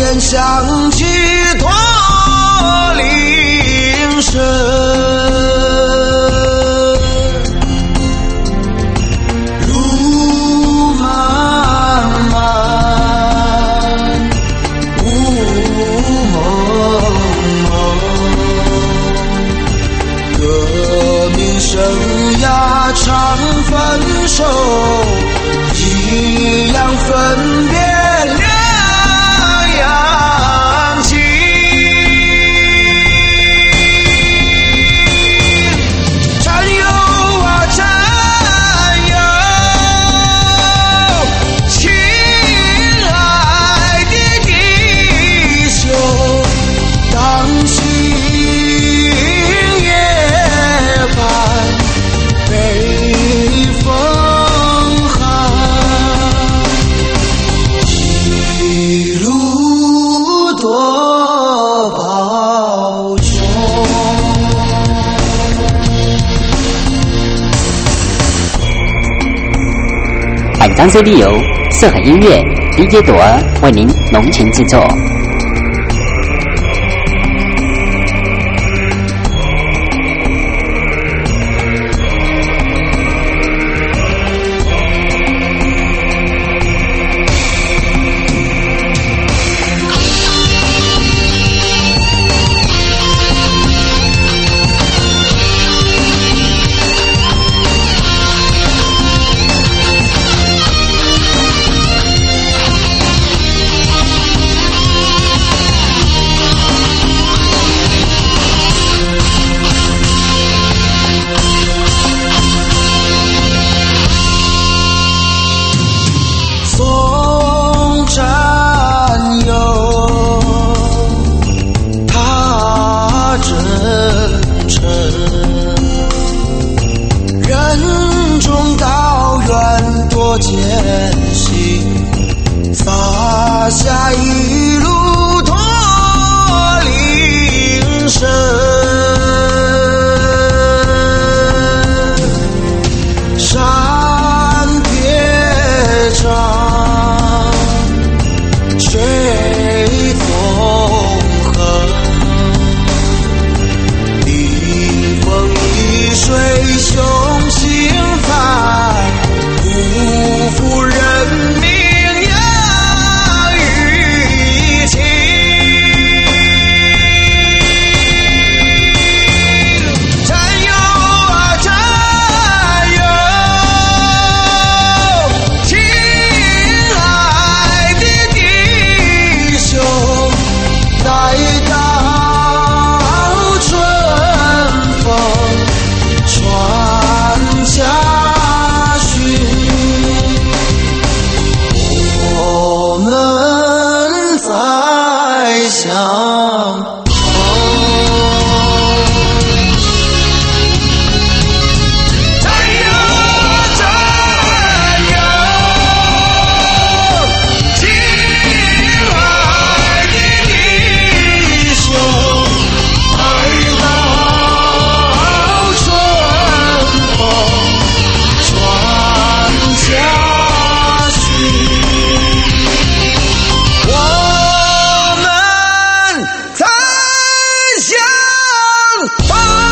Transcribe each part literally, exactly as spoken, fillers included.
边响起驼铃声，路漫漫，雾蒙蒙，革命生涯常分手，一样分别两样情。战友啊战友，亲爱的弟兄，当心夜半北风寒，一路多保重。 本张 C D 由色海音乐 D J 朵儿为您浓情制作。送战友，他真诚，任重道远多艰辛，洒下一路驼铃声。山别长，水纵横，逆风逆水雄心在，不负人民养育情。战友啊战友，亲爱的弟兄，待到春风传家训，我们再相逢。战友啊战友，亲爱的弟兄，待到春风传家训，我们再相逢。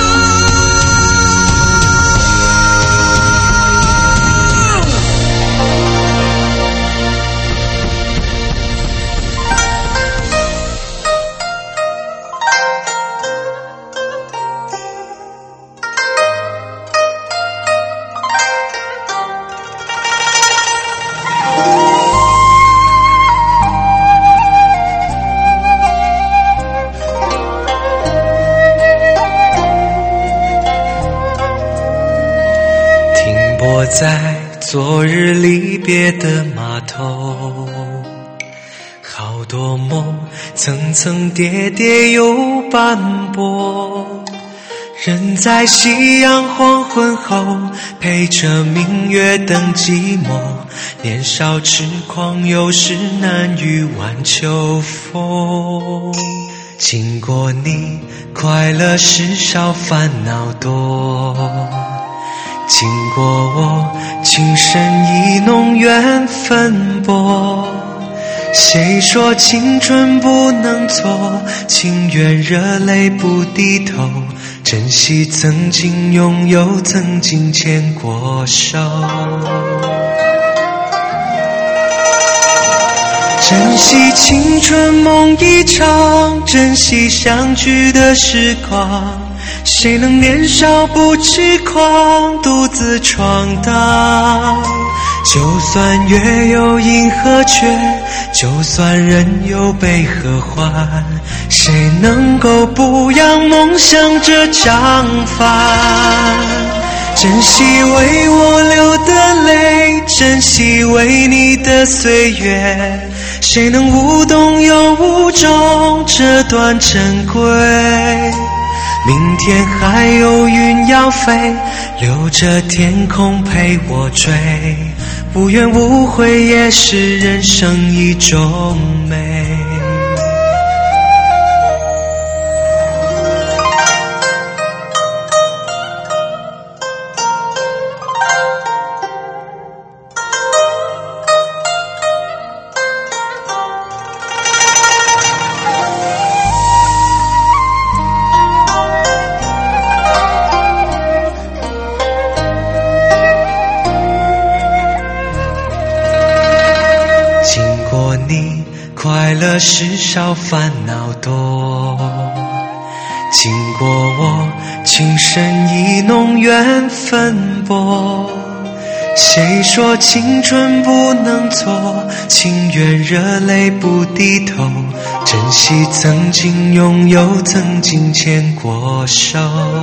停泊在昨日离别的码头，好多梦层层叠叠又斑驳，人在夕阳黄昏后陪着明月等寂寞，年少痴狂有时难御晚秋风。经过你，快乐时少，烦恼多。经过我，情深意浓，缘分薄。 谁说青春不能错？情愿热泪不低头，珍惜曾经拥有，曾经牵过手。珍惜青春梦一场，珍惜相聚的时光。谁能年少不痴狂，独自闯荡？就算月有阴和缺，就算人有悲和欢，谁能够不让梦想着张帆？珍惜为我流的泪，珍惜为你的岁月，谁能无动又无衷这段珍贵？明天还有云要飞，留着天空陪我追，无怨无悔也是人生一种美。快乐事少烦恼多，经过我情深意浓缘分薄。谁说青春不能错？情愿热泪不低头，珍惜曾经拥有，曾经牵过手。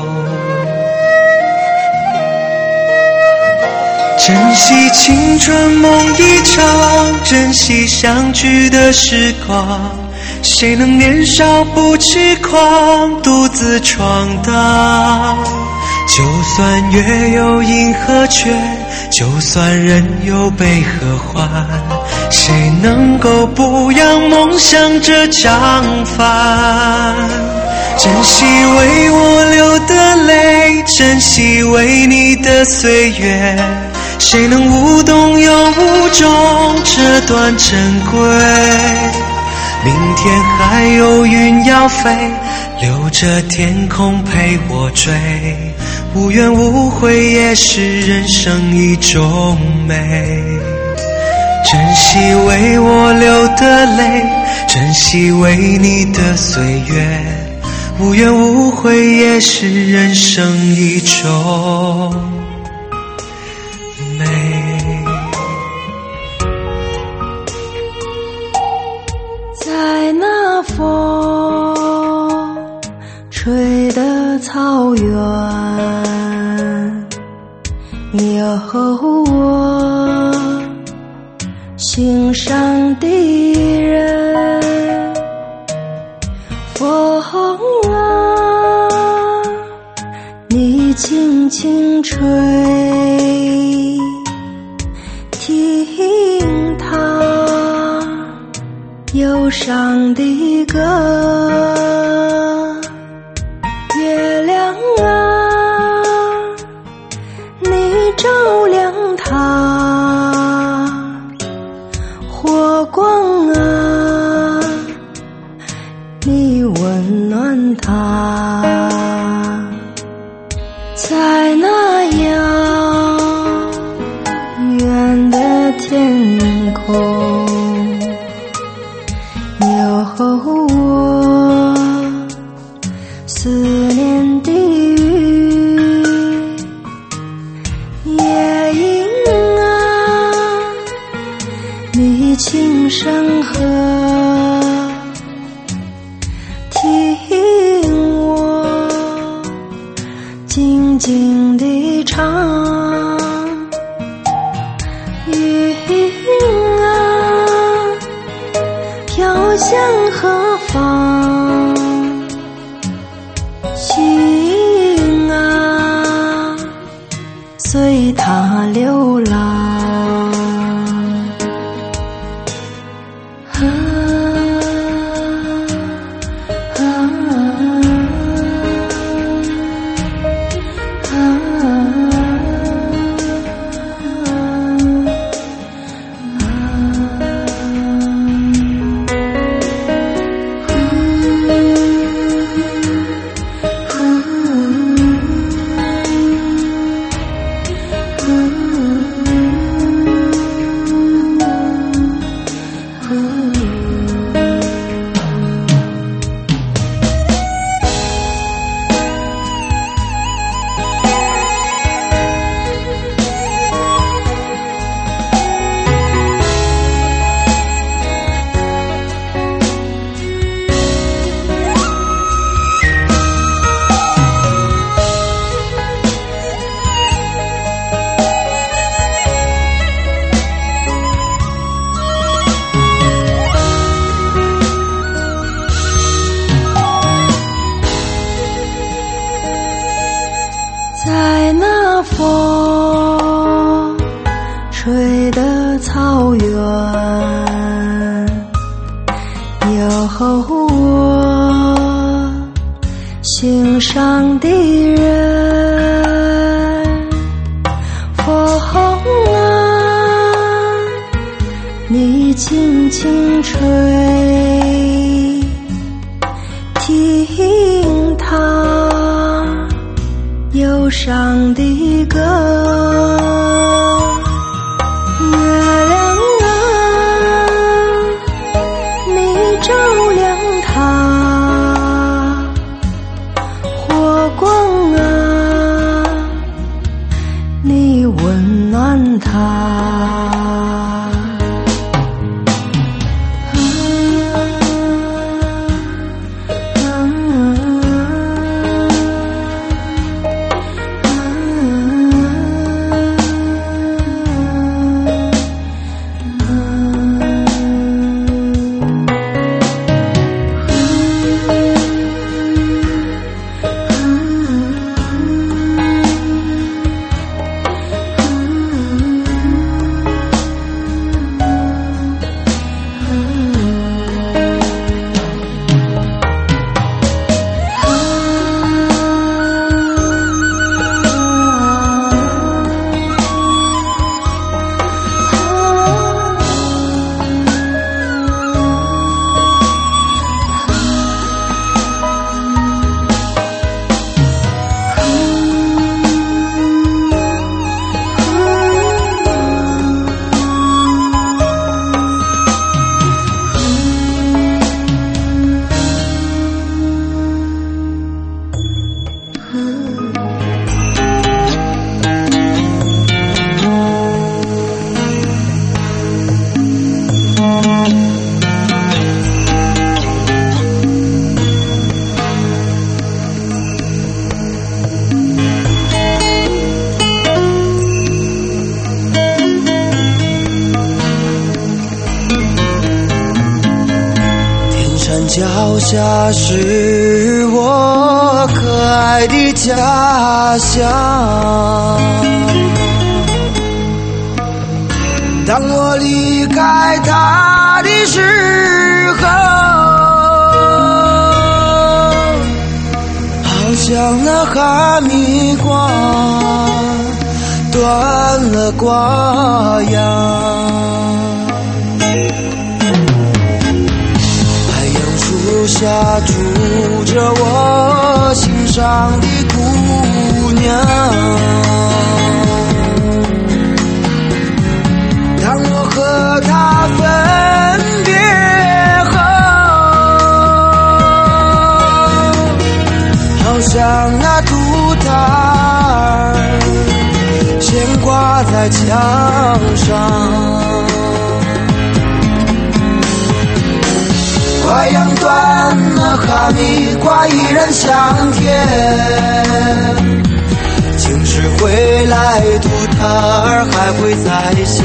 珍惜青春梦一场，珍惜相聚的时光。谁能年少不痴狂，独自闯荡？就算月有阴和缺，就算人有悲和欢，谁能够不让梦想着张帆？珍惜为我流的泪，珍惜为你的岁月，谁能无动又无衷这段珍贵？明天还有云要飞，留着天空陪我追，无怨无悔也是人生一种美。珍惜为我流的泪，珍惜为你的岁月，无怨无悔也是人生一种美。 在那风吹的草原，有我心上的人。风啊，你轻轻吹，听它忧伤的歌。月亮啊，你照亮它。火光啊，你温暖它。在那遥远的天空，有我思念的雨。夜莺啊，你轻声和，听我静静地唱。云啊，飘向何方？心啊，随它流浪。啊啊啊啊那风吹的草原，有我心上的人。风啊，你轻轻吹，听它忧伤的歌。月亮啊，你照亮它，火光啊，你温暖它。 脚下是我可爱的家乡，当我离开它的时候，好像那哈密瓜断了瓜秧，树下住着我心上的姑娘，当我和她分别后，好像那土塔悬挂在墙上，瓜秧断了，哈密瓜依然香甜，今世回来土塔儿还会再响。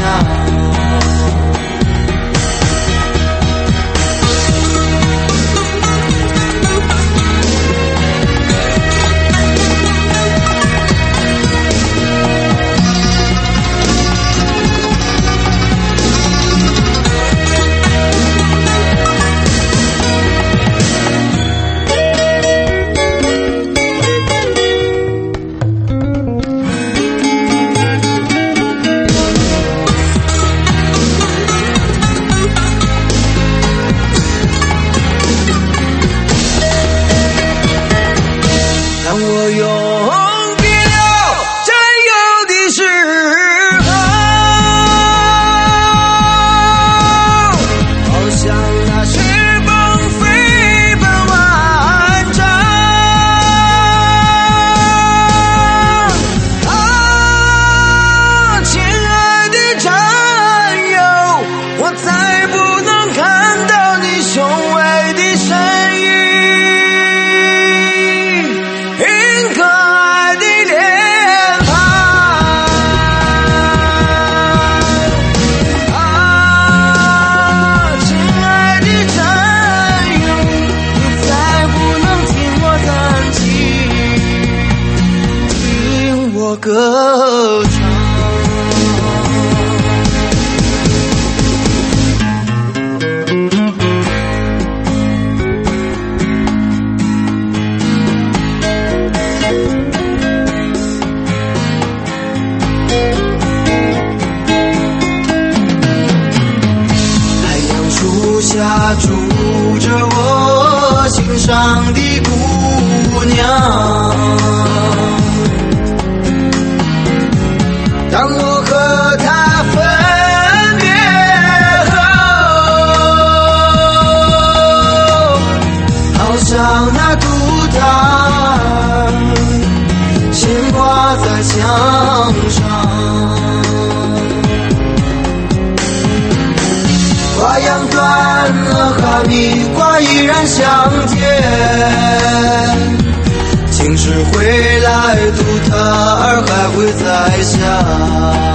我歌唱。太阳树下住着我心上的姑娘，当我和她分别后，好像那杜鹃牵挂在墙上，花样断了，哈密瓜依然香甜，晴时回来，杜塔儿还会再下。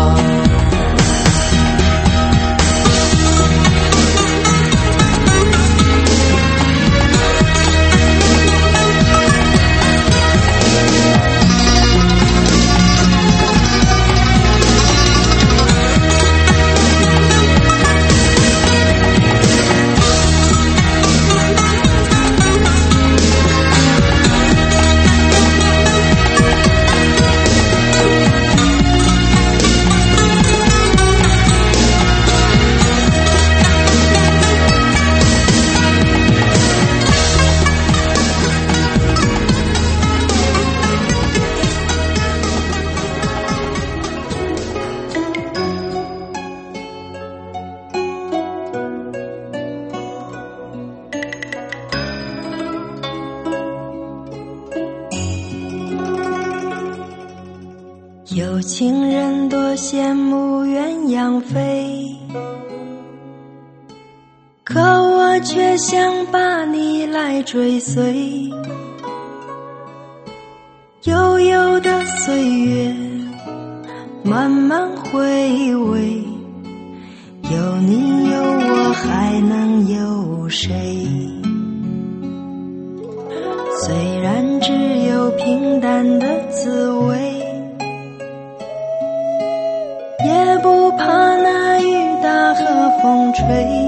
有情人多羡慕鸳鸯飞，可我却想把你来追随。悠悠的岁月慢慢回味，有你有我还能有谁？虽然只有平淡的滋味，也不怕那雨打和风吹。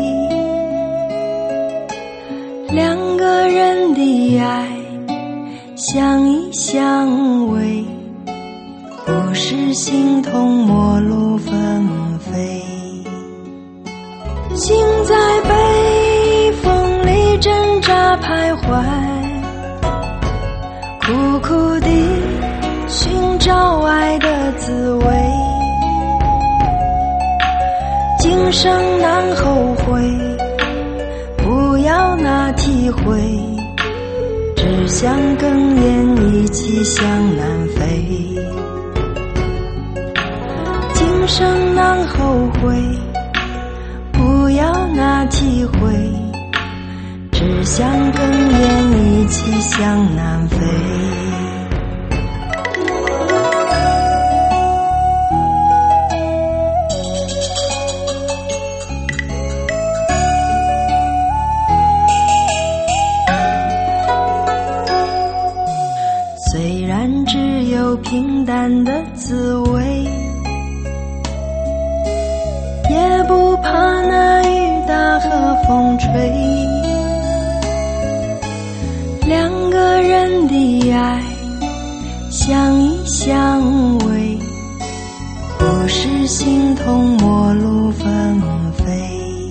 两个人的爱相依相偎，不是心痛陌路纷飞。心在北风里挣扎徘徊，苦苦地寻找爱的滋味。今生难后悔，不要那体会，只想哽咽一起向南飞。今生难后悔，不要那体会，只想哽咽一起向南飞。虽然只有平淡的滋味，也不怕那雨打和风吹。两个人的爱相依相偎，不是心痛陌路纷飞。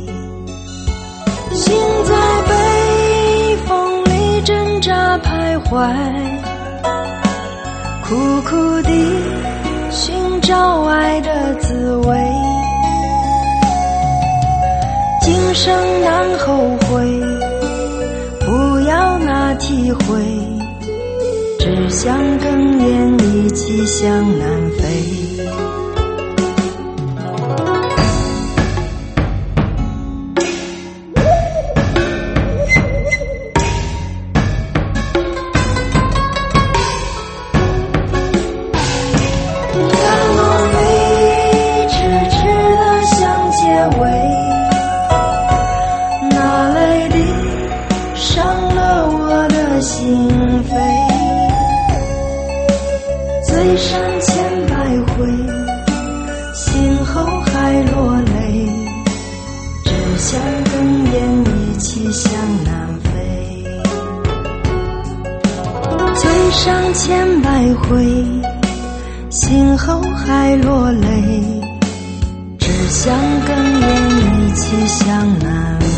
心在北风里挣扎徘徊，苦苦地寻找爱的滋味。今生难后悔，不要那体会，只想哽咽一起向南飞。心扉，最深还落泪，只想哽咽一起向南飞。嘴上千百回，心后还落泪，只想哽咽一起向南飞。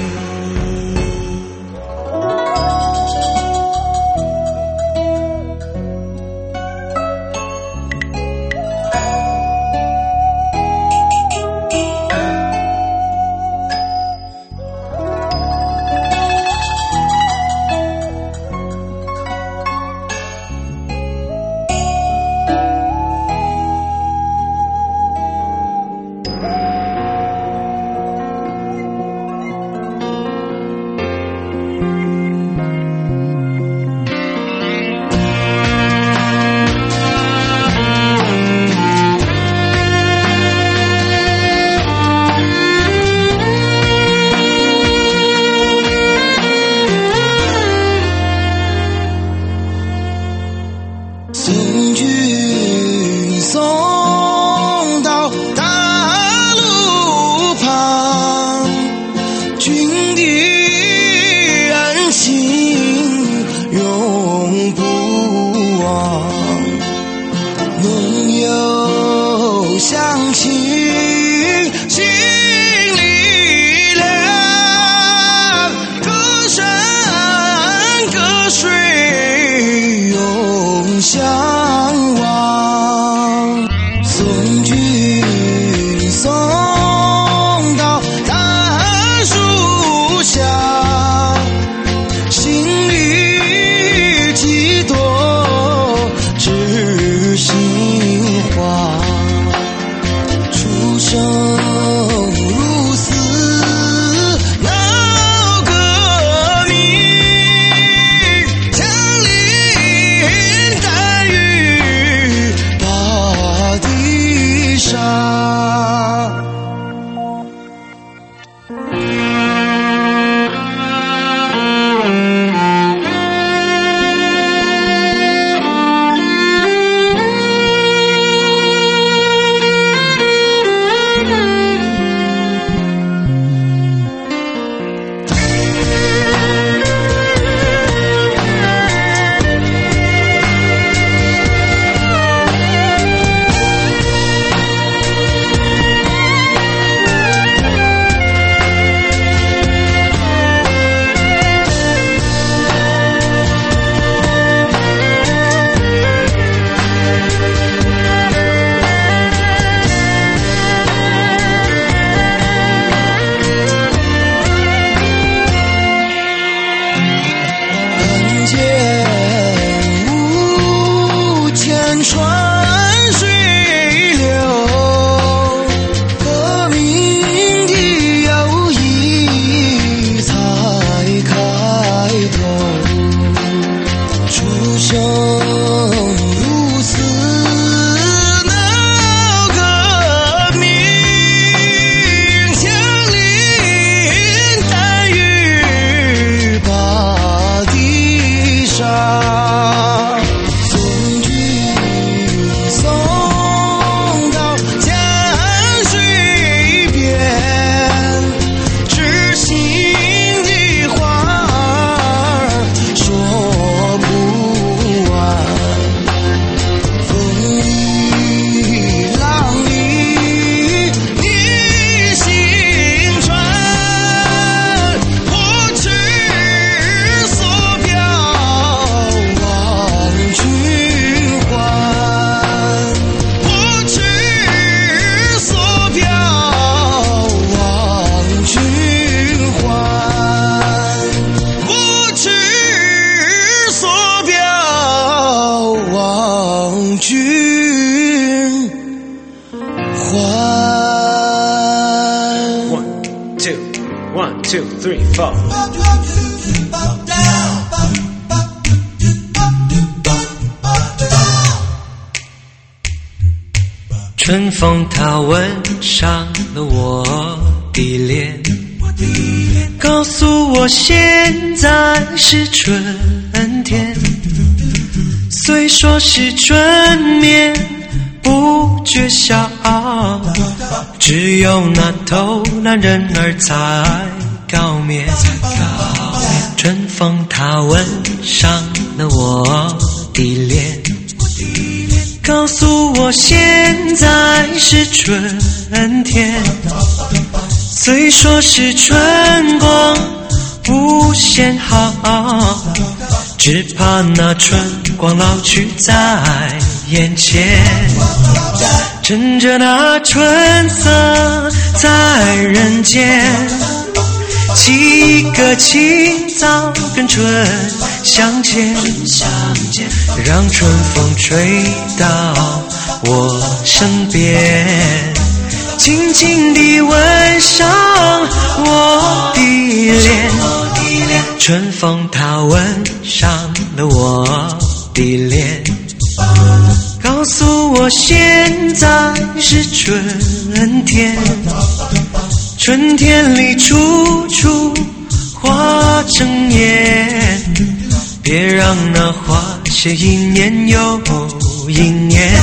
two, three, four. 春风它吻上了我的脸，告诉我现在是春天。虽说是春眠不觉晓， 只有那偷懒人儿才高眠。春风它吻上了我的脸，告诉我现在是春天。虽说是春光无限好，只怕那春光老去在眼前。趁着那春色在人间，沏个清早跟春相见，让春风吹到我身边，轻轻地吻上我的脸。春风它吻上了我的脸，告诉我现在是春天。春天里处处花争艳，别让那花谢一年又一年。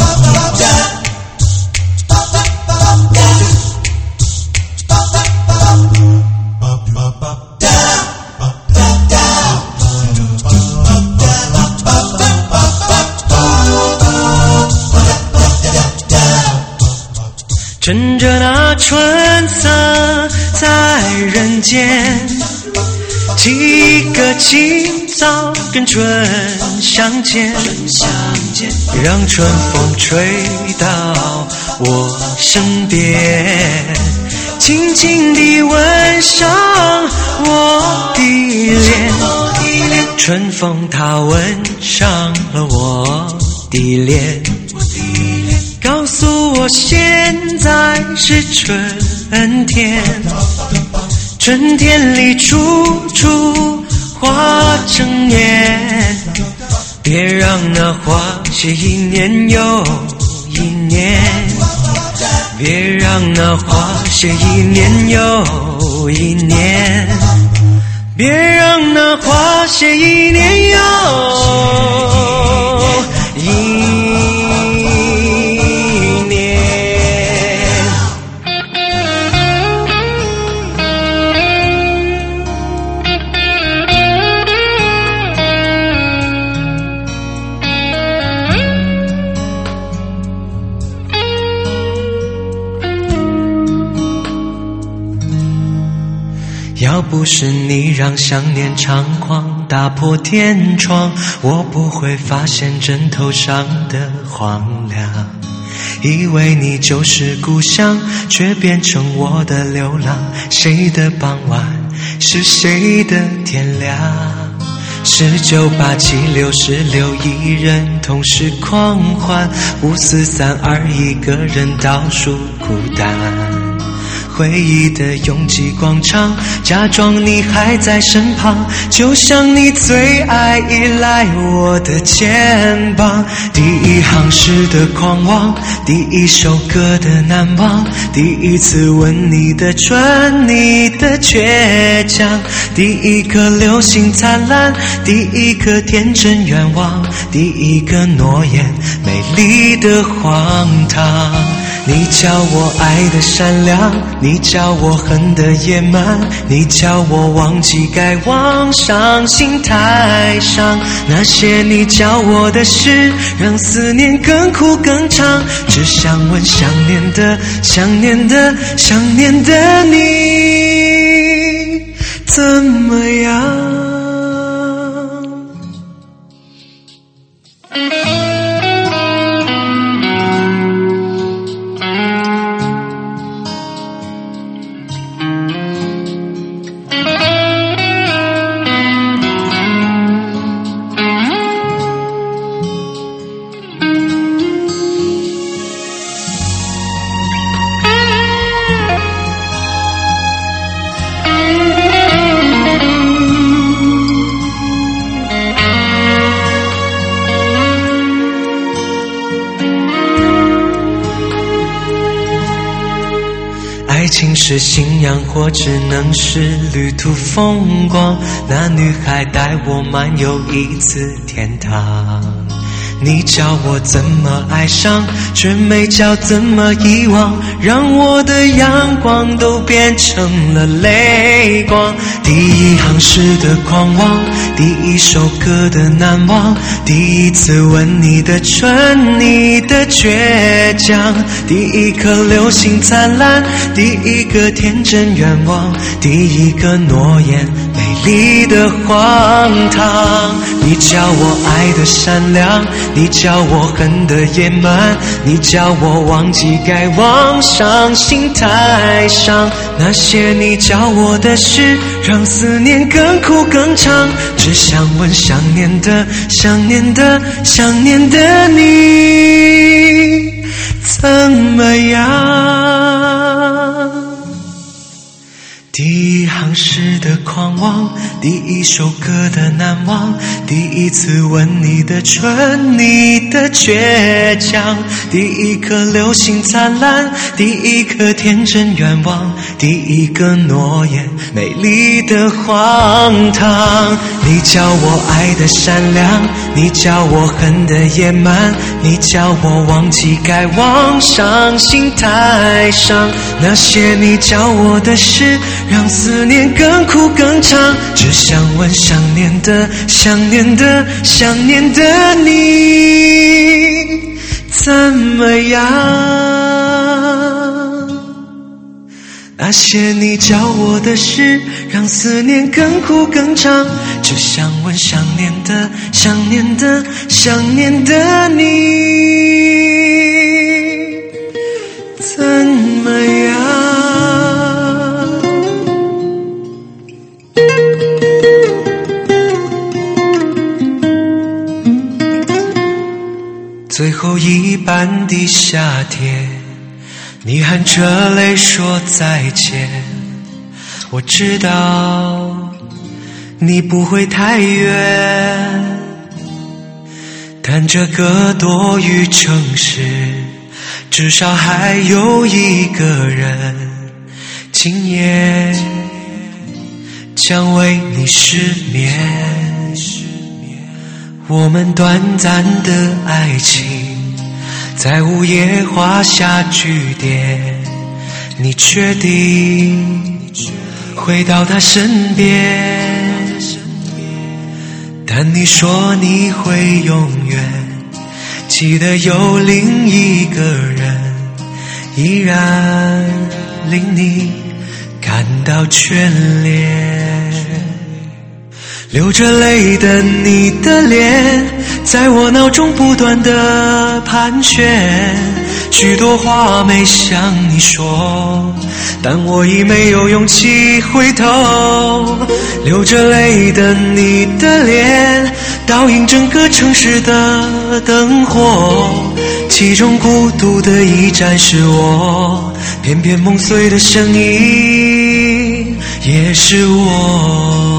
趁着那春色在人间，沏个清早跟春相见，让春风吹到我身边，轻轻地吻上我的脸。春风它吻上了我的脸，告诉我现在是春天。春天里处处花争艳，别让那花谢一年又一年，别让那花谢一年又一年，别让那花谢一年又一年。要不是你让想念猖狂打破天窗，我不会发现枕头上的荒凉。以为你就是故乡，却变成我的流浪。谁的傍晚是谁的天亮？十九八七六十六，一人同时狂欢，五四三二，一个人倒数孤单。回忆的拥挤广场，假装你还在身旁，就像你最爱依赖我的肩膀。第一行诗的狂妄，第一首歌的难忘，第一次吻你的唇，你的倔强，第一颗流星灿烂，第一颗天真愿望，第一个诺言美丽的荒唐。你叫我爱的善良，你叫我恨的野蛮，你叫我忘记该忘，伤心太伤。那些你教我的事，让思念更苦更长。只想问想念的想念的想念的你怎么样？爱情是信仰，或只能是旅途风光。那女孩带我漫游一次天堂， 你教我怎么爱上，却没教怎么遗忘，让我的阳光都变成了泪光。第一行诗的狂妄，第一首歌的难忘，第一次吻你的唇，你的倔强，第一颗流星灿烂，第一个天真愿望，第一个诺言美丽的荒唐。你教我爱的善良，你教我恨的野蛮，你教我忘记该忘，伤心太伤。那些你教我的事，让思念更苦更长。只想问想念的想念的想念的你怎么样？第一行诗的狂妄，第一首歌的难忘，第一次吻你的唇，你的倔强，第一颗流星灿烂，第一颗天真愿望，第一个诺言美丽的荒唐。你教我爱的善良，你教我恨的野蛮，你教我忘记该忘，伤心太伤。那些你教我的事，让思念更苦更长。只想问想念的想念的想念的你怎么样？那些你教我的事，让思念更苦更长。只想问想念的想念的想念的你怎么样？最后一班的夏天，你含着泪说再见。我知道你不会太远，但这个多雨城市，至少还有一个人，今夜将为你失眠。我们短暂的爱情在午夜画下句点，你确定回到他身边？但你说你会永远记得有另一个人，依然令你感到眷恋。流着泪的你的脸，在我脑中不断的盘旋，许多话没向你说，但我已没有勇气回头。流着泪的你的脸，倒映整个城市的灯火，其中孤独的一盏是我，偏偏梦碎的声音也是我。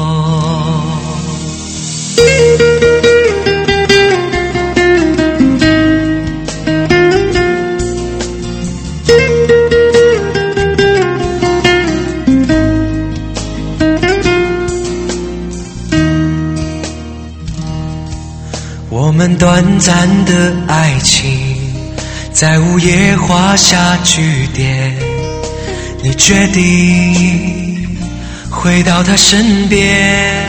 我们短暂的爱情在午夜画下句点，你决定回到他身边，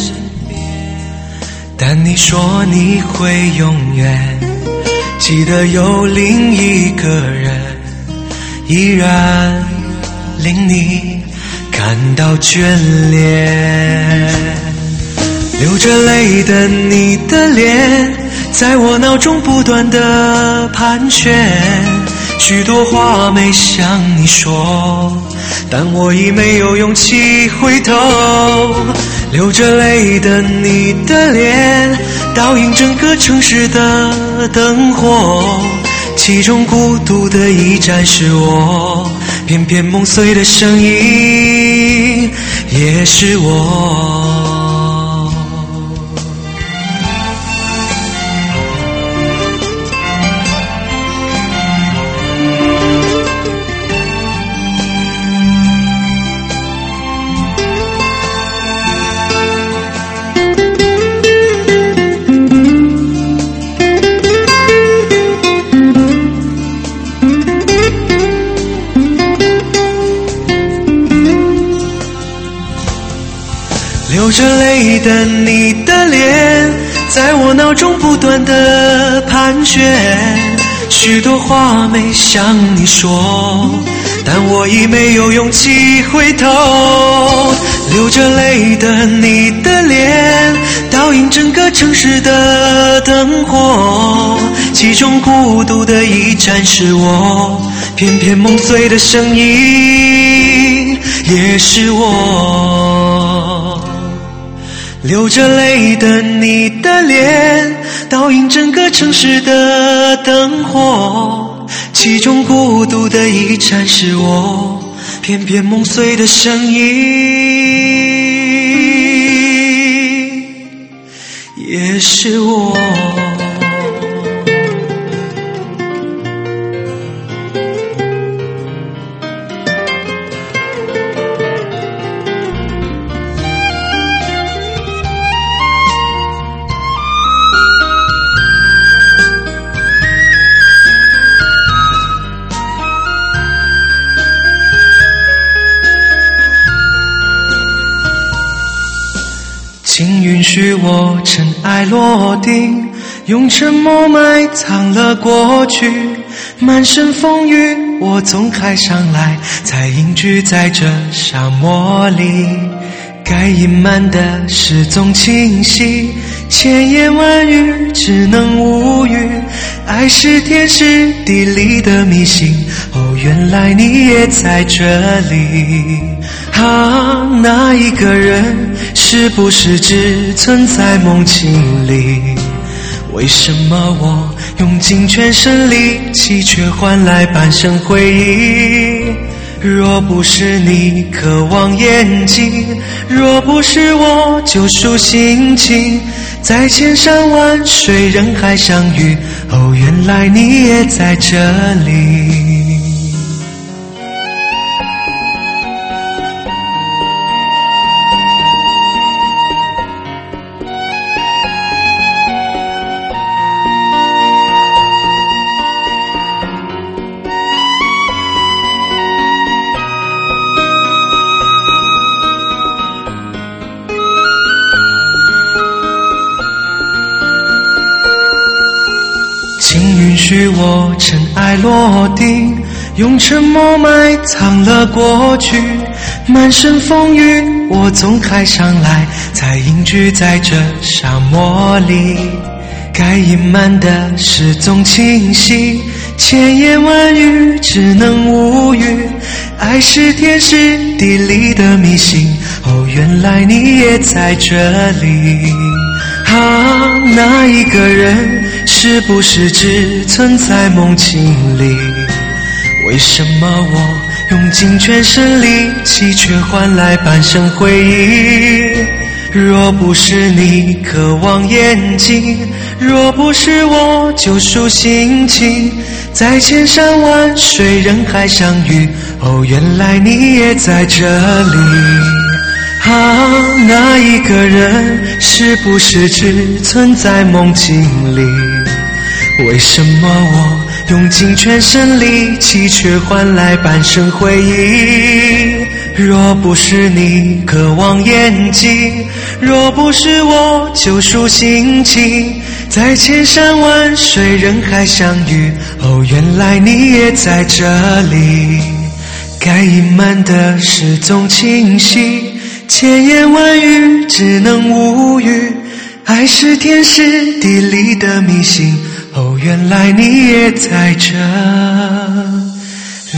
但你说你会永远记得有另一个人，依然令你感到眷恋。流着泪的你的脸，在我脑中不断的盘旋，许多话没向你说，但我已没有勇气回头。流着泪的你的脸，倒映整个城市的灯火，其中孤独的一盏是我，偏偏梦碎的声音也是我。 的你的脸在我脑中不断地盘旋，许多话没向你说，但我已没有勇气回头。流着泪的你的脸倒映整个城市的灯火，其中孤独的一盏是我，偏偏梦碎的声音也是我。流着泪的你的脸倒映整个城市的灯火，其中孤独的一盏是我，偏偏梦碎的声音也是我。请允许我尘埃落定，用沉默埋藏了过去，满身风雨我总开上来，才隐居在这沙漠里。该隐瞒的事总清晰，千言万语只能无语，爱是天时地利的迷信，哦，原来你也在这里。啊，那一个人是不是只存在梦境里？为什么我用尽全身力气，却换来半生回忆？若不是你渴望眼睛，若不是我救赎心情，在千山万水人海相遇，哦，原来你也在这里。请允许我尘埃落定，用沉默埋藏了过去，满身风雨我总开上来，才隐居在这沙漠里。该隐瞒的事总清晰，千言万语只能无语，爱是天时地利的迷信，哦，原来你也在这里。啊，那一个人是不是只存在梦境里？为什么我用尽全身力气，却换来半生回忆？若不是你渴望眼睛，若不是我救赎心情，在千山万水人海相遇，哦，原来你也在这里。啊，那一个人是不是只存在梦境里？为什么我用尽全身力气，却换来半生回忆？若不是你渴望眼睛，若不是我救赎心情，在千山万水人海相遇，哦，原来你也在这里。该隐瞒的事总清晰，千言万语只能无语，爱是天时地利的迷信，哦，原来你也在这里。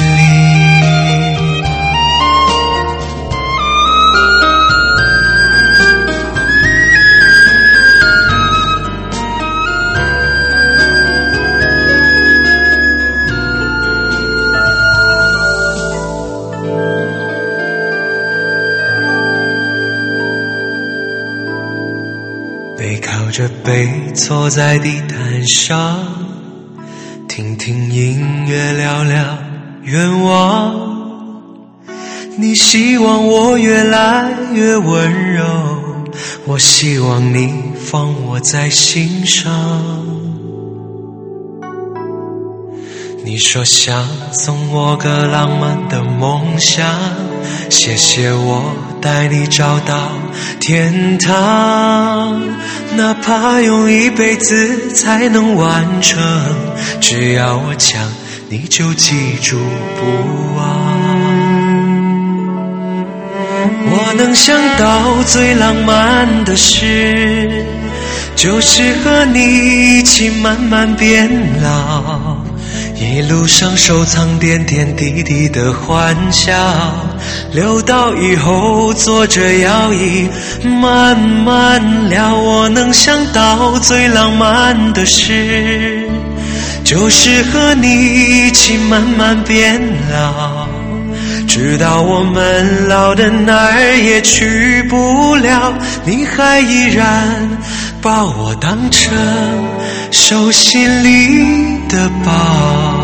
背靠着背坐在地毯上，听听音乐，聊聊愿望。你希望我越来越温柔，我希望你放我在心上。你说想送我个浪漫的梦想，谢谢我带你找到天堂，哪怕用一辈子才能完成，只要我讲你就记住不忘。我能想到最浪漫的事，就是和你一起慢慢变老，一路上收藏点点滴滴的欢笑，留到以后坐着摇椅慢慢聊。我能想到最浪漫的事，就是和你一起慢慢变老，直到我们老的哪儿也去不了，你还依然把我当成手心里的宝。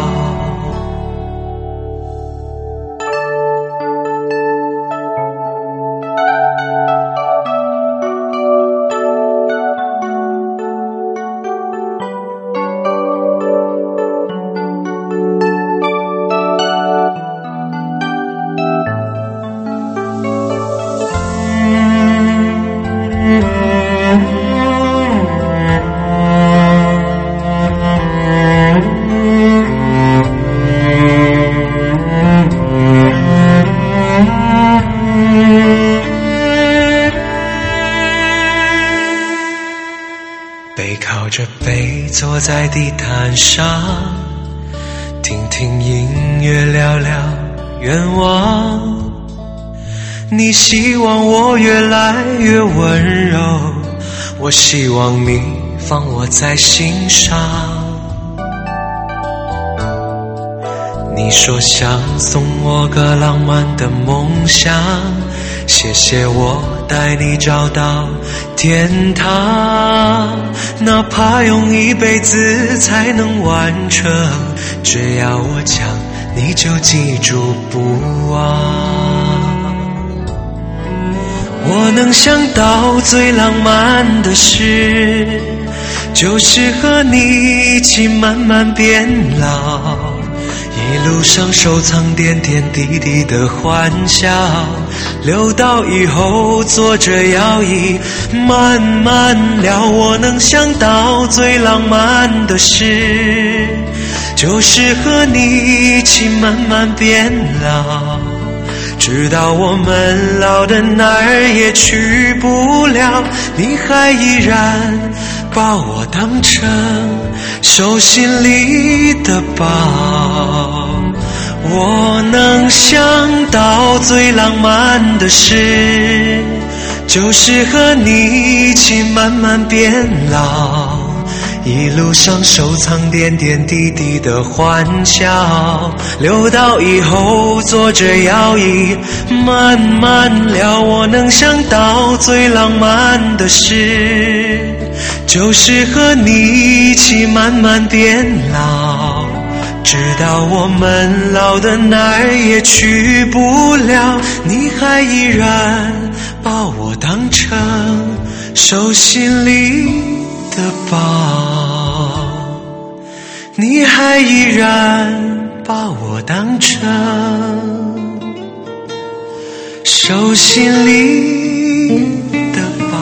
背靠着背坐在地毯上，听听音乐，聊聊愿望。你希望我越来越温柔，我希望你放我在心上。你说想送我个浪漫的梦想，谢谢我带你找到天堂，哪怕用一辈子才能完成，只要我讲你就记住不忘。我能想到最浪漫的事，就是和你一起慢慢变老，一路上收藏点点滴滴的欢笑，留到以后坐着摇椅慢慢聊。我能想到最浪漫的事，就是和你一起慢慢变老，直到我们老的哪儿也去不了，你还依然把我当成手心里的宝。我能想到最浪漫的事，就是和你一起慢慢变老，一路上收藏点点滴滴的欢笑，留到以后坐着摇椅慢慢聊。我能想到最浪漫的事，就是和你一起慢慢变老，直到我们老的哪儿也去不了，你还依然把我当成手心里的宝，你还依然把我当成手心里的宝。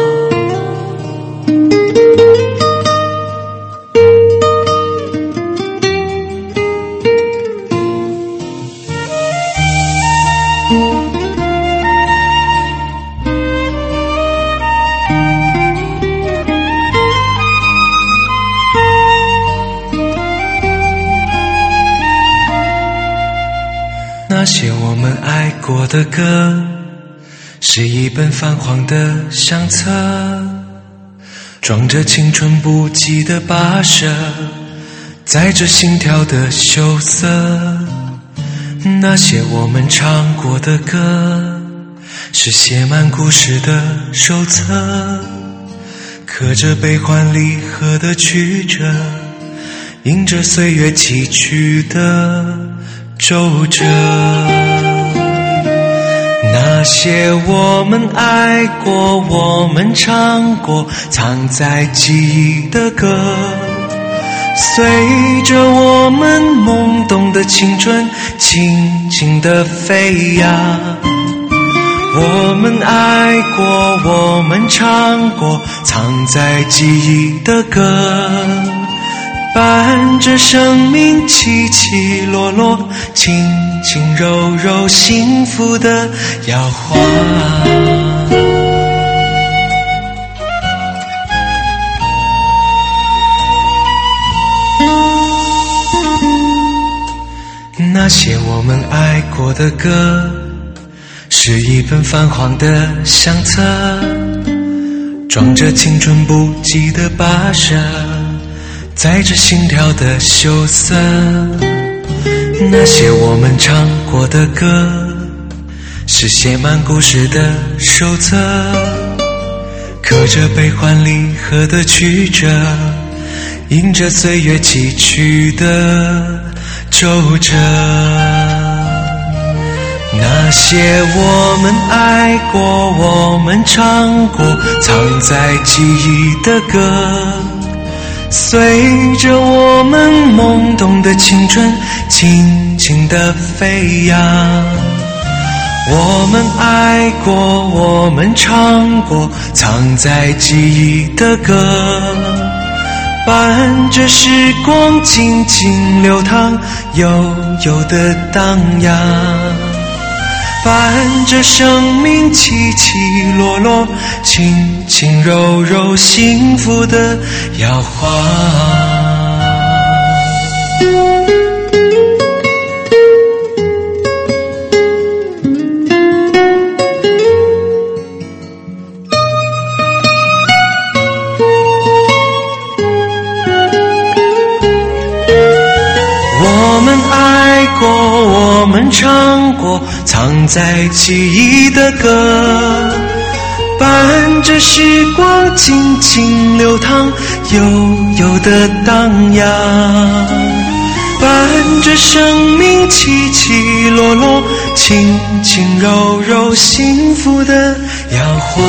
那些我们爱过的歌，是一本泛黄的相册，装着青春不羁的跋涉，载着心跳的羞涩。那些我们唱过的歌，是写满故事的手册，刻着悲欢离合的曲折，印着岁月崎岖的皱褶。那些我们爱过，我们唱过，藏在记忆的歌，随着我们懵懂的青春轻轻地飞扬。 我们爱过，我们唱过，藏在记忆的歌，伴着生命起起落落，轻轻柔柔，幸福的摇晃。那些我们爱过的歌，是一本泛黄的相册，装着青春不羁的跋涉，载着心跳的羞涩。那些我们唱过的歌，是写满故事的手册，刻着悲欢离合的曲折，迎着岁月崎岖的皱褶。那些我们爱过，我们唱过，藏在记忆的歌，随着我们懵懂的青春轻轻地飞扬。我们爱过，我们唱过，藏在记忆的歌，伴着时光静静流淌，悠悠地荡漾，伴着生命起起落落，轻轻柔柔，幸福的摇晃。我们唱过，藏在记忆的歌，伴着时光静静流淌，悠悠地荡漾，伴着生命起起落落，轻轻柔柔，幸福的摇晃。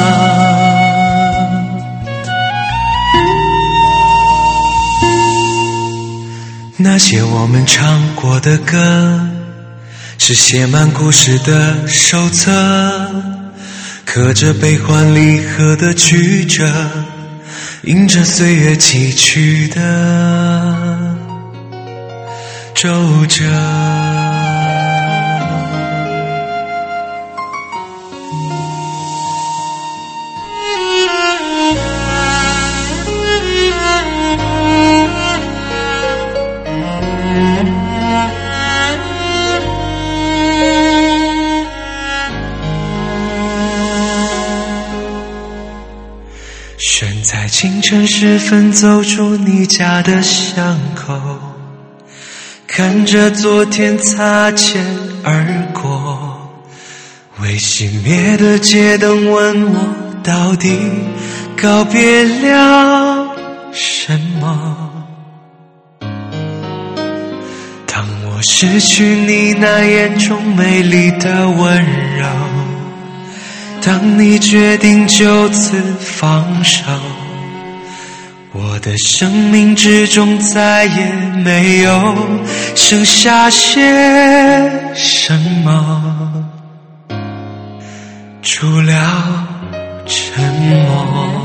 那些我们唱过的歌，是写满故事的手册，刻着悲欢离合的曲折，迎着岁月崎岖的皱褶。选在清晨时分走出你家的巷口，看着昨天擦肩而过，未熄灭的街灯问我到底告别了什么。当我失去你那眼中美丽的温柔，当你决定就此放手，我的生命之中再也没有剩下些什么，除了沉默。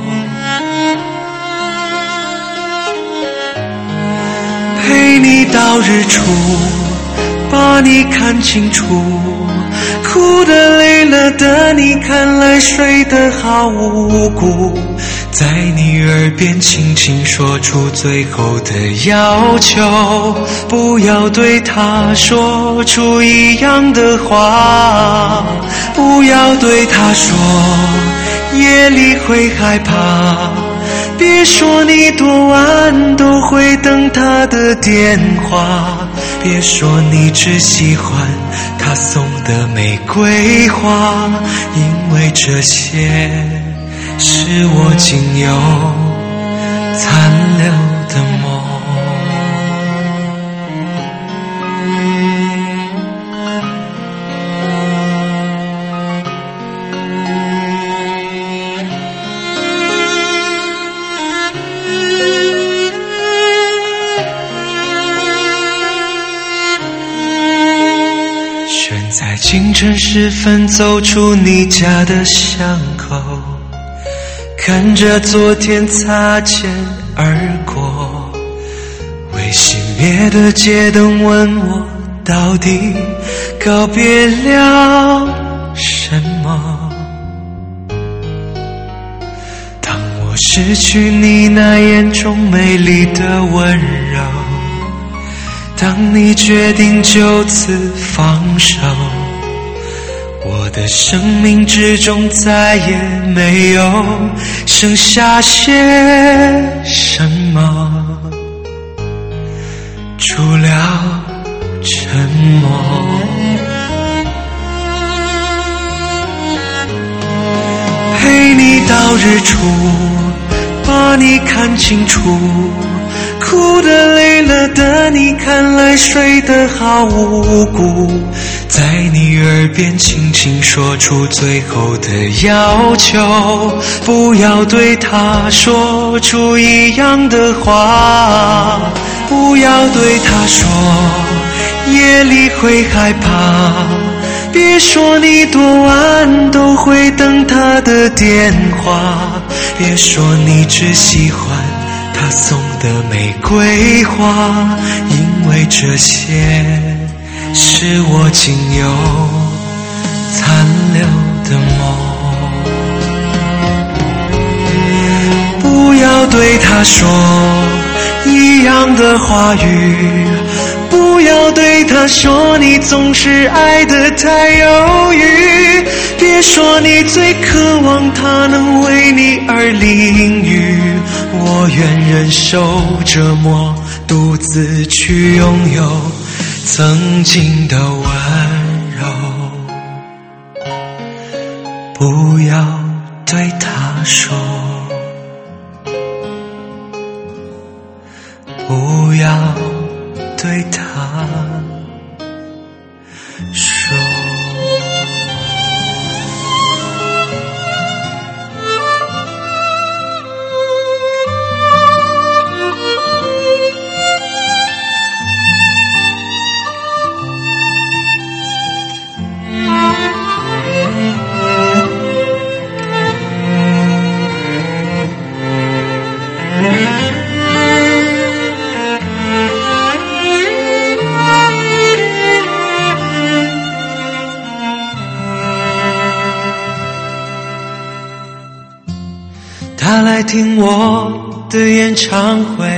陪你到日出，把你看清楚，哭得累了的你看来睡得好无辜，在你耳边轻轻说出最后的要求，不要对他说出一样的话，不要对他说夜里会害怕，别说你多晚都会等他的电话，别说你只喜欢他送的玫瑰花，因为这些是我仅有残留的梦。 选在清晨时分走出你家的巷口，看着昨天擦肩而过，未熄灭的街灯问我到底告别了什么。当我失去你那眼中美丽的温柔，当你决定就此放手，我的生命之中再也没有剩下些什么，除了沉默。陪你到日出，把你看清楚，哭得累了的你看来睡得好无辜，在你耳边轻轻说出最后的要求，不要对他说出一样的话，不要对他说夜里会害怕，别说你多晚都会等他的电话，别说你只喜欢他送的玫瑰花，因为这些是我仅有残留的梦。不要对他说一样的话语，不要对他说你总是爱得太犹豫，别说你最渴望他能为你而淋雨，我愿忍受折磨，独自去拥有曾经的温柔。不要对他说，不要对他说。他来听我的演唱会，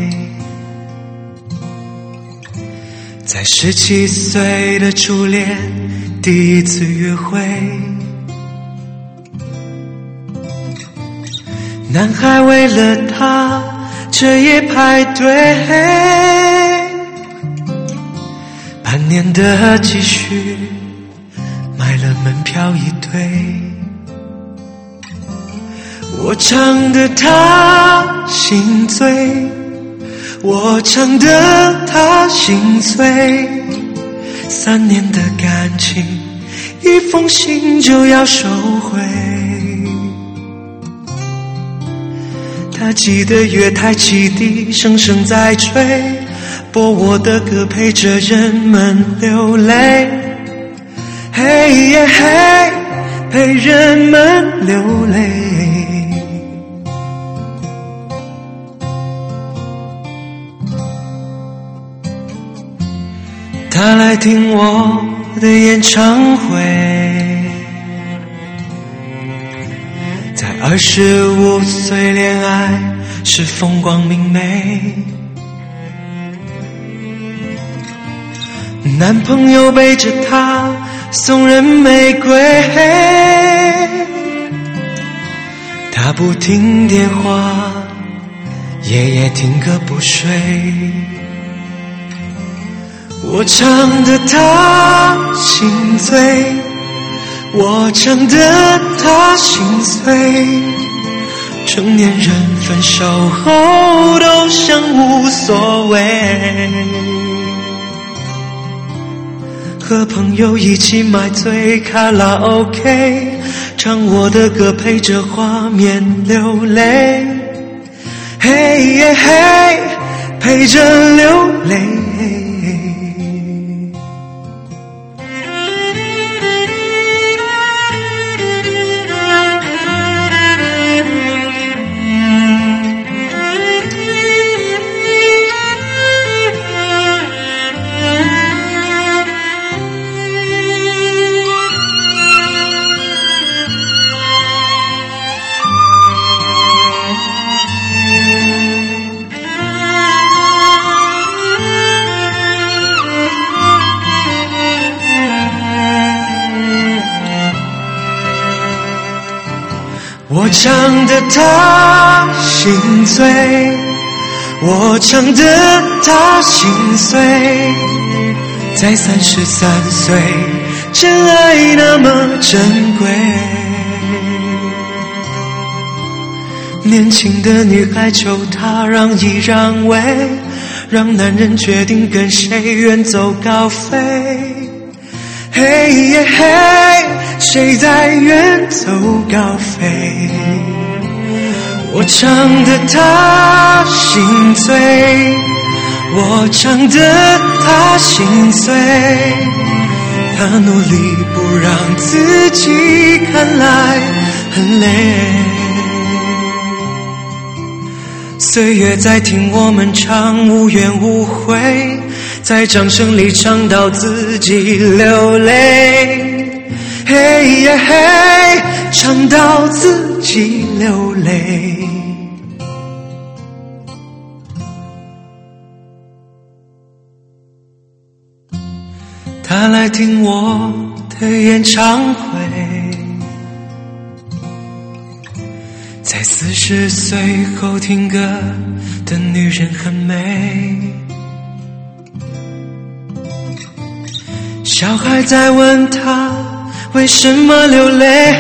在十七岁的初恋第一次约会，男孩为了他彻夜排队，半年的积蓄买了门票一堆，我唱得他心醉，我唱得他心碎，三年的感情一封信就要收回，他记得月台汽笛声声在吹，播我的歌陪着人们流泪，嘿耶嘿，陪人们流泪。他来听我的演唱会，在二十五岁恋爱是风光明媚，男朋友背着她送人玫瑰，她不听电话，夜夜听歌不睡，我唱得他心醉，我唱得他心碎，成年人分手后都像无所谓，和朋友一起买醉卡拉 OK， 唱我的歌陪着画面流泪，嘿耶嘿，陪着流泪。 唱得他心醉，我唱得他心碎，在三十三岁，真爱那么珍贵。年轻的女孩求他让一让位，让男人决定跟谁远走高飞。嘿耶嘿，谁在远走高飞？我唱得他心醉，我唱得他心碎，他努力不让自己看来很累。岁月在听我们唱，无怨无悔，在掌声里唱到自己流泪。嘿耶嘿，唱到自己流泪。他来听我的演唱会，在四十岁后听歌的女人很美。小孩在问他为什么流泪，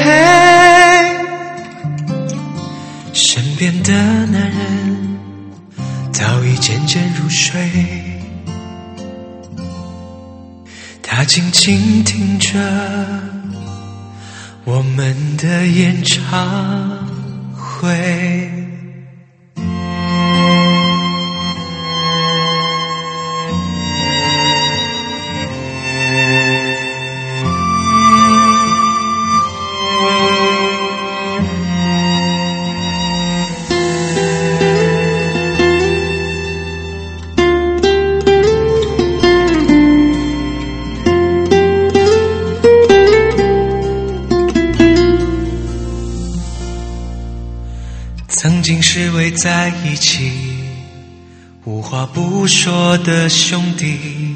身边的男人早已渐渐入睡。他静静听着我们的演唱会。曾经是围在一起无话不说的兄弟，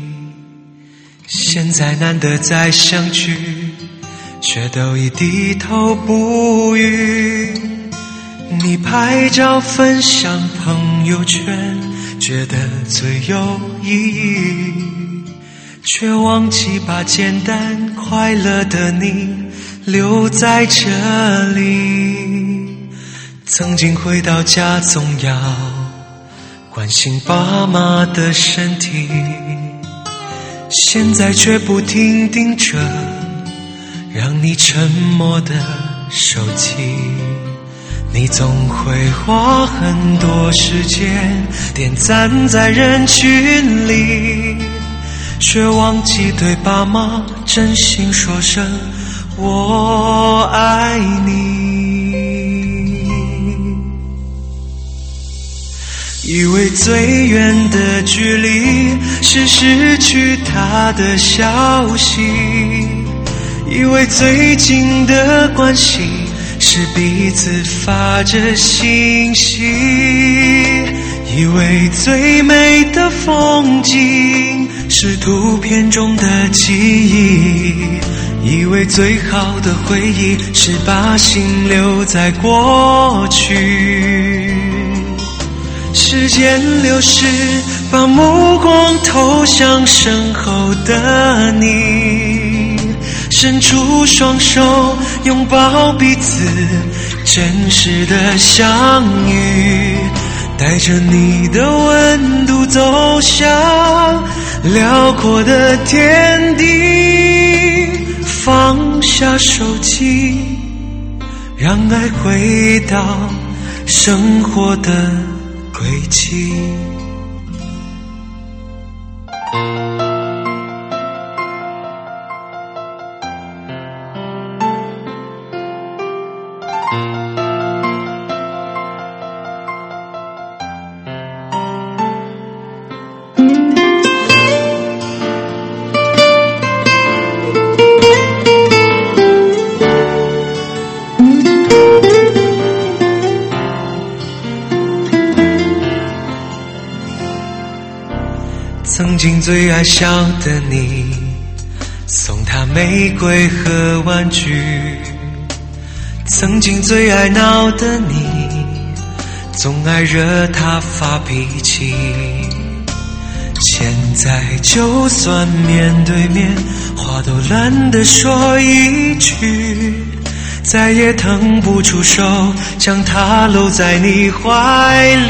现在难得再相聚，却都已低头不语。你拍照分享朋友圈，觉得最有意义，却忘记把简单快乐的你留在这里。曾经回到家总要关心爸妈的身体，现在却不停盯着让你沉默的手机。你总会花很多时间点赞在人群里，却忘记对爸妈真心说声我爱你。以为最远的距离是失去他的消息，以为最近的关系是彼此发着信息，以为最美的风景是图片中的记忆，以为最好的回忆是把心留在过去。时间流逝，把目光投向身后的你，伸出双手拥抱彼此，真实的相遇，带着你的温度走向辽阔的天地。放下手机，让爱回到生活的轨迹。曾经最爱笑的你，送他玫瑰和玩具， 曾经最爱闹的你，总爱惹他发脾气。现在就算面对面，话都懒得说一句，再也腾不出手将他搂在你怀里。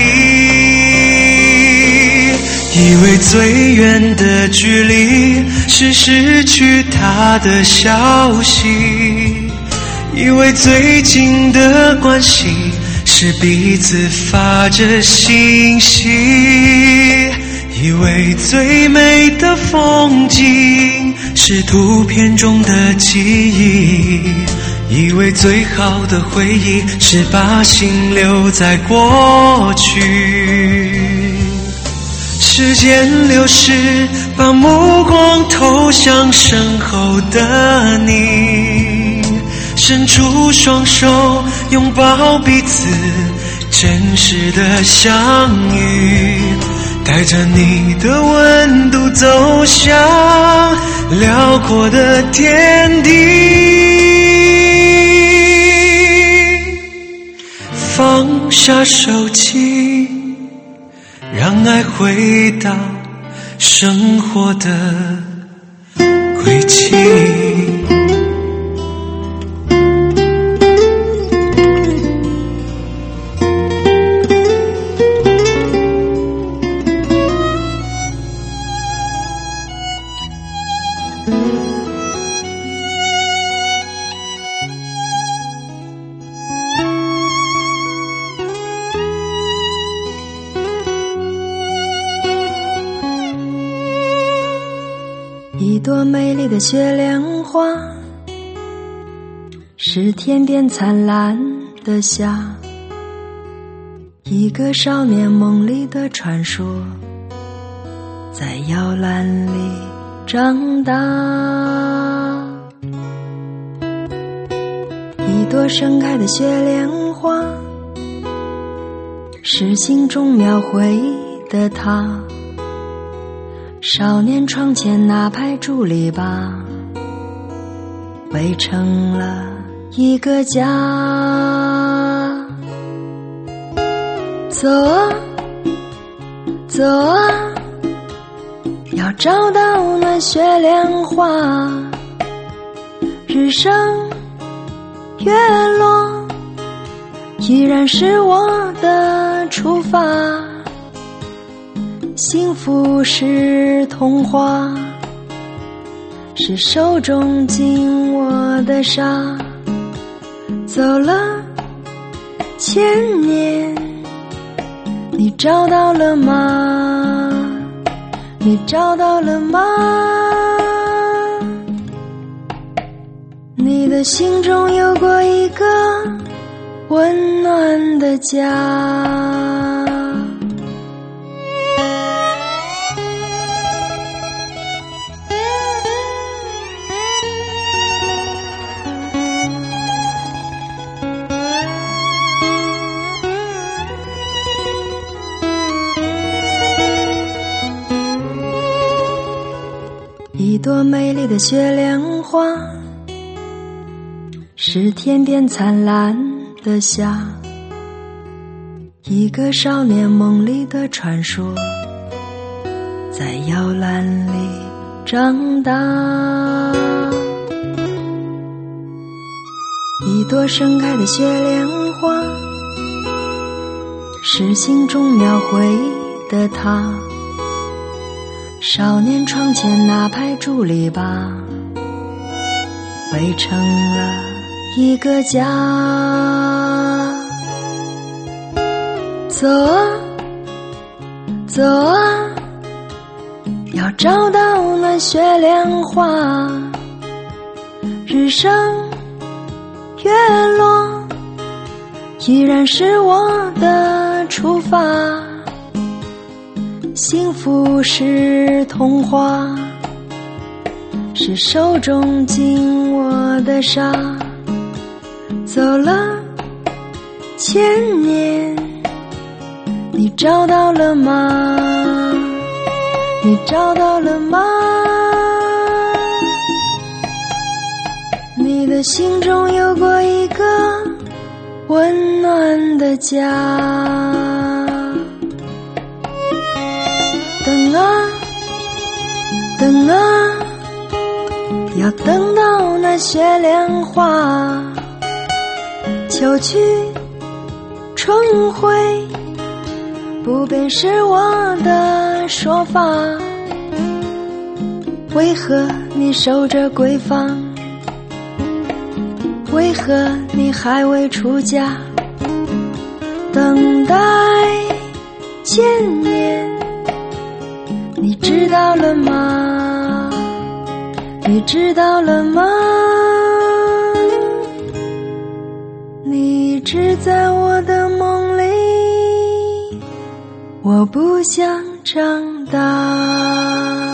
以为最远的距离是失去他的消息，以为最近的关系是彼此发着信息，以为最美的风景是图片中的记忆，以为最好的回忆是把心留在过去。时间流逝，把目光投向身后的你，伸出双手拥抱彼此，真实的相遇，带着你的温度走向辽阔的天地。放下手机，让爱回到生活的轨迹。 一朵美丽的雪莲花，是天边灿烂的夏，一个少年梦里的传说，在摇篮里长大。一朵盛开的雪莲花，是心中描绘的他，少年窗前那排竹篱笆，围成了一个家。走啊走啊，要找到那雪莲花，日升月落依然是我的出发。幸福是童话，是手中紧握的沙。走了千年，你找到了吗？你找到了吗？你的心中有过一个温暖的家。一朵美丽的雪莲花，是天边灿烂的夏，一个少年梦里的传说，在摇篮里长大。一朵盛开的雪莲花，是心中描绘的他，少年窗前那排竹篱笆，围成了一个家。走啊走啊，要找到那雪莲花，日升月落依然是我的出发。幸福是童话，是手中紧握的沙。走了千年，你找到了吗？你找到了吗？你的心中有过一个温暖的家。等啊等啊，要等到那雪莲花，秋去春回，不变是我的说法。为何你守着闺房？为何你还未出嫁？等待千年，你知道了吗？你知道了吗？你一直在我的梦里，我不想长大。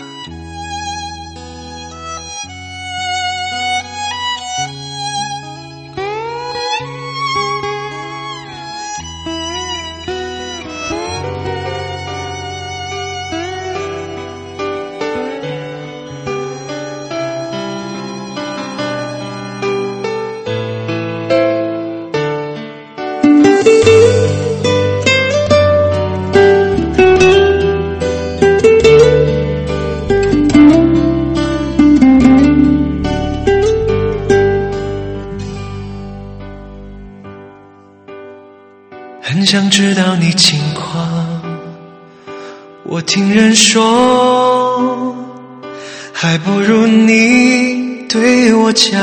很想知道你近况，我听人说，还不如你对我讲。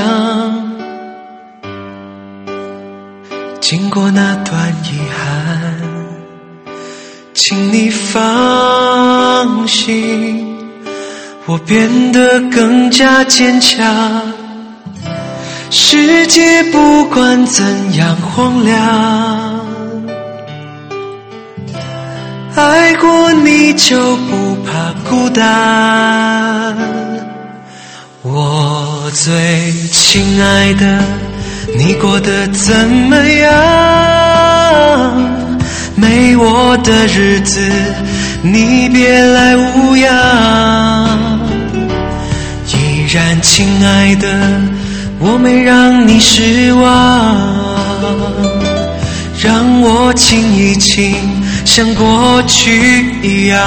经过那段遗憾，请你放心，我变得更加坚强。世界不管怎样荒凉，爱过你就不怕孤单。我最亲爱的，你过得怎么样？没我的日子，你别来无恙。依然亲爱的，我没让你失望，让我亲一亲，像过去一样。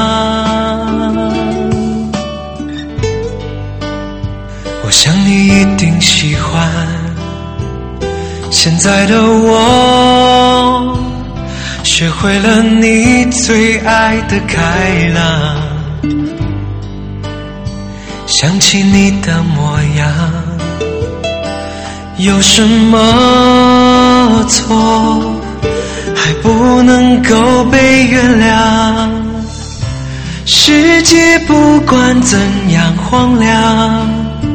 我想你一定喜欢现在的我，学会了你最爱的开朗。想起你的模样，有什么错还不能够被原谅？世界不管怎样荒凉，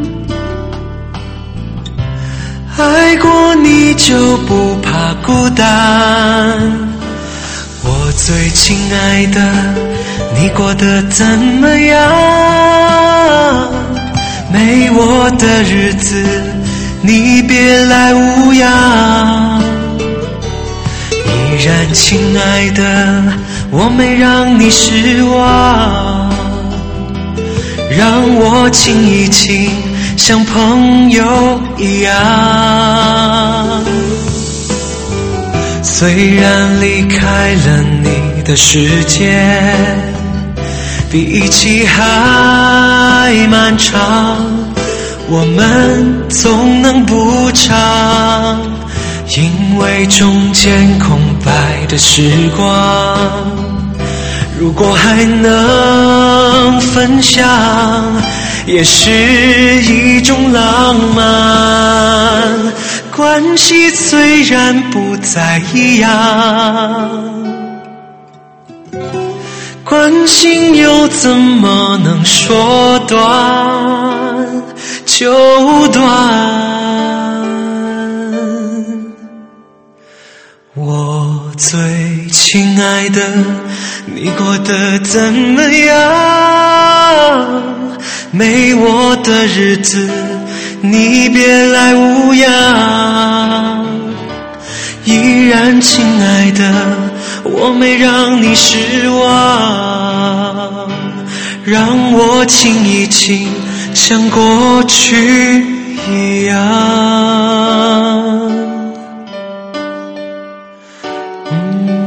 爱过你就不怕孤单。我最亲爱的，你过得怎么样？没我的日子，你别来无恙。依然亲爱的，我没让你失望，让我亲一亲，像朋友一样。虽然离开了你的世界比一起还漫长，我们总能补偿，因为中间空白的时光，如果还能分享，也是一种浪漫。关系虽然不再一样，关心又怎么能说断就断？我最亲爱的，你过得怎么样？没我的日子，你别来无恙。依然亲爱的，我没让你失望，让我亲一亲，像过去一样。 嗯